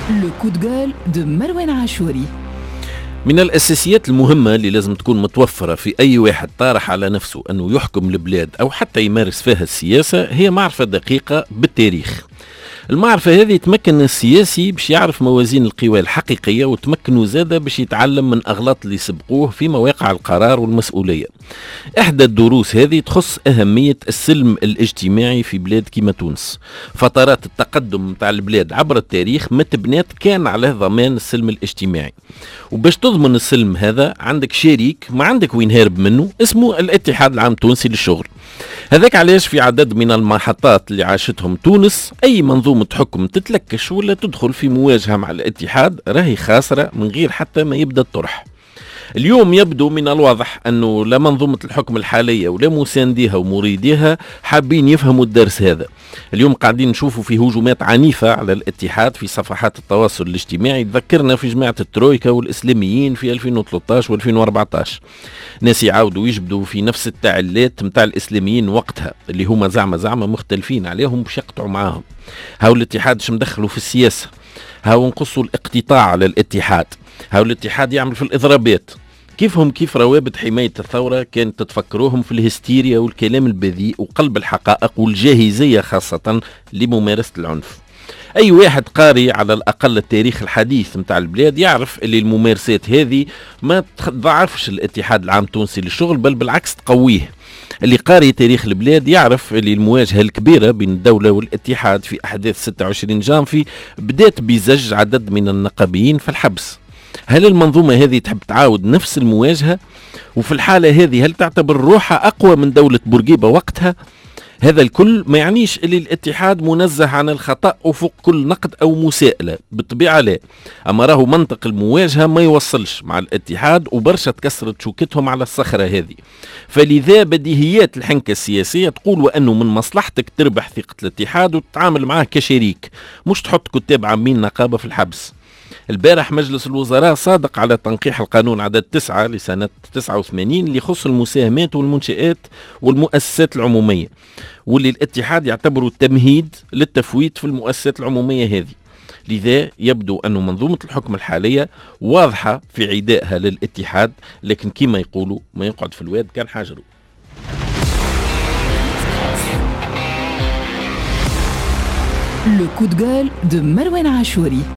لو coup de gueule de مروان عاشوري. من الأساسيات المهمة اللي لازم تكون متوفرة في أي واحد طارح على نفسه أنه يحكم البلاد أو حتى يمارس فيها السياسة هي معرفة دقيقة بالتاريخ. المعرفة هذه تمكن السياسي باش يعرف موازين القوى الحقيقية، وتمكنه زادة باش يتعلم من أغلاط اللي سبقوه في مواقع القرار والمسؤولية. إحدى الدروس هذه تخص أهمية السلم الاجتماعي في بلاد كما تونس. فترات التقدم متاع البلاد عبر التاريخ متبنات كان على ضمان السلم الاجتماعي، وباش تضمن السلم هذا عندك شريك ما عندك وين هارب منه اسمه الاتحاد العام التونسي للشغل. هذاك علاش في عدد من المحطات اللي عاشتهم تونس أي منظومة حكم تتلكش ولا تدخل في مواجهة مع الاتحاد راهي خاسرة من غير حتى ما يبدأ الطرح. اليوم يبدو من الواضح أنه لا منظومة الحكم الحالية ولا مسانديها ومريديها حابين يفهموا الدرس هذا. اليوم قاعدين نشوفوا في هجومات عنيفة على الاتحاد في صفحات التواصل الاجتماعي تذكرنا في جماعة الترويكا والإسلاميين في 2013 و2014. ناس يعاودوا يجبدوا في نفس التعليلات متاع الإسلاميين وقتها اللي هما زعما مختلفين عليهم باش يقطعوا معاهم. هاو الاتحاد شو مدخلوا في السياسة، هاو نقصوا الاقتطاع على الاتحاد، هاو الاتحاد يعمل في الإضرابات. كيف روابط حماية الثورة كانت تتفكروهم في الهستيريا والكلام البذيء وقلب الحقائق والجاهزية خاصة لممارسة العنف. أي واحد قاري على الأقل التاريخ الحديث متاع البلاد يعرف اللي الممارسات هذه ما تضعفش الاتحاد العام التونسي للشغل، بل بالعكس تقويه. اللي قاري تاريخ البلاد يعرف اللي المواجهة الكبيرة بين الدولة والاتحاد في أحداث 26 جانفي بدأت بزج عدد من النقابيين في الحبس. هل المنظومة هذه تحب تعاود نفس المواجهة؟ وفي الحالة هذه هل تعتبر روحها أقوى من دولة بورقيبة وقتها؟ هذا الكل ما يعنيش اللي الاتحاد منزه عن الخطأ وفوق كل نقد أو مساءلة، بالطبيعة لا. أما راهو منطق المواجهة ما يوصلش مع الاتحاد وبرشا تكسرت شوكتهم على الصخرة هذه. فلذا بديهيات الحنكة السياسية تقول وأنه من مصلحتك تربح ثقة الاتحاد وتتعامل معه كشريك، مش تحط كتاب عامين نقابة في الحبس. البارح مجلس الوزراء صادق على تنقيح القانون عدد 9 لسنة 89 اللي يخص المساهمات والمنشآت والمؤسسات العمومية، واللي الاتحاد يعتبره تمهيد للتفويت في المؤسسات العمومية هذه. لذا يبدو أن منظومة الحكم الحالية واضحة في عدائها للاتحاد، لكن كما يقولوا ما يقعد في الواد كان حاجره. Le coup de gueule de مروان عاشوري.